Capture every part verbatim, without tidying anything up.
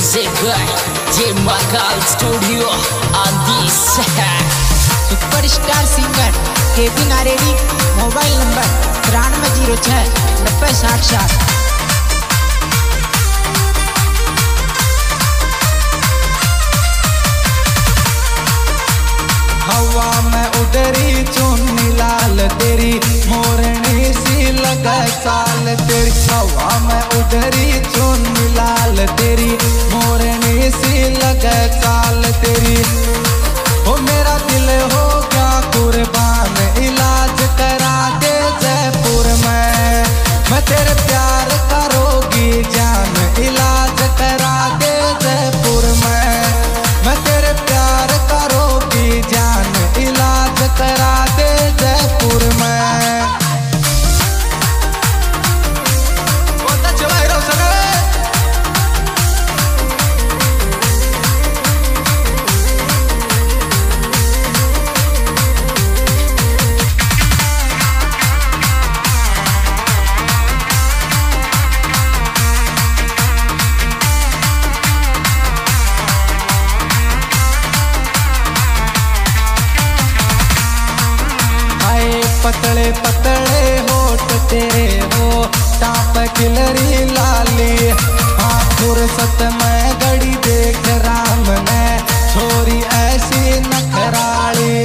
by J Mahakal Studio on this superstar singer KP Naredi mobile number तिरानवे zero छः नब्बे साठ साठ। हवा में उडरी चुन्नी लाल तेरी मोरनी सी लगे चाल तेरी। हवा में उडरी चुन्नी लाल तेरी मोरनी सी लगे चाल तेरी। ओ मेरा दिल हो गया कुर्बान इलाज करा दे जयपुर में। मैं तेरे प्यार का रोगी जान इलाज करा दे जयपुर में। मैं तेरे प्यार का रोगी जान इलाज करा दे जयपुर में। पतले पतले होठ तेरे हो टाप खिलरी लाली। हाँ फुर्सत में घड़ी देख राम ने छोरी ऐसी नखराली।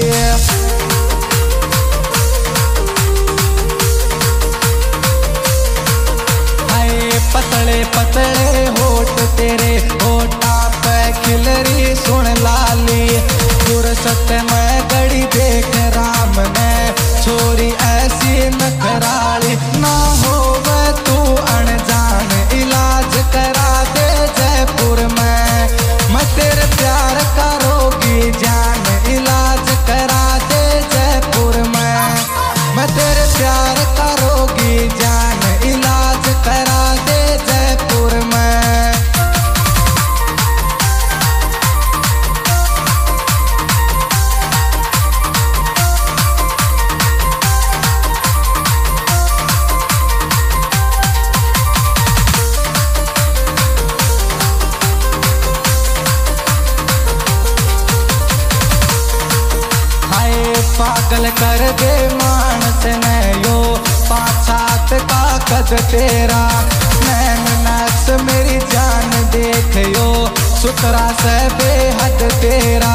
हाय पतले पतले होठ तेरे हो टाप खिलरी सुन लाली। फुर्सत में घड़ी देख राम ने छोरी ऐसी नखराली। ना हो वह तू अनजान इलाज करा दे जयपुर में। मैं तेरे प्यार का रोगी जान इलाज करा दे जयपुर में। मैं तेरे प्यार का रोगी जान इलाज करा दे जयपुर में। पागल कर दे मानस ने यो पाछात का कद तेरा। नैन नक्श मेरी जान देख यो सुतरा से बेहद तेरा।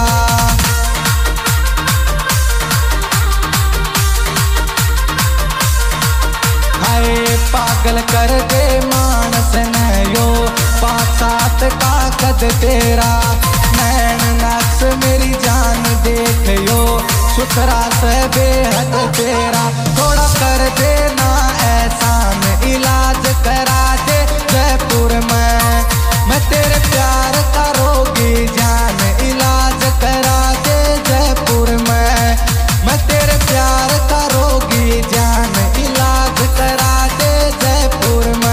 हाय पागल कर दे मानस ने यो पाछात का कद तेरा। नैन नक्श मेरी जान देख यो सुतरा से बेहद तेरा। थोड़ा कर देना एहसान इलाज करा दे जयपुर में। मैं तेरे प्यार का रोगी जान इलाज करा दे जयपुर में। मैं तेरे प्यार का रोगी जान इलाज करा दे जयपुर में।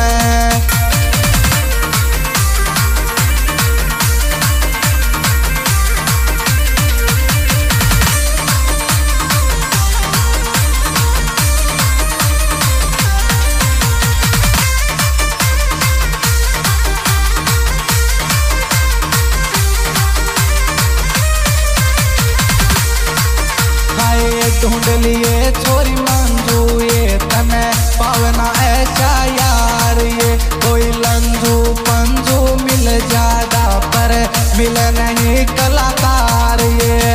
ढूंढ लिए छोरी मंजू ये तने पावना ऐसा यार। ये कोई लंजू पंजू मिल जादा पर मिल नहीं कलाकार। ये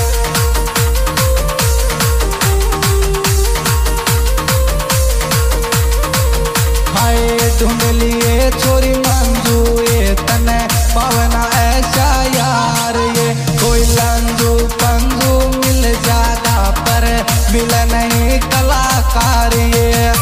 हाय ढूंढ लिए छोरी मंजू ये तने पावना ऐसा यार। ये कोई लंजू पंजू मिल जादा पर मिल नहीं कलाकार। ये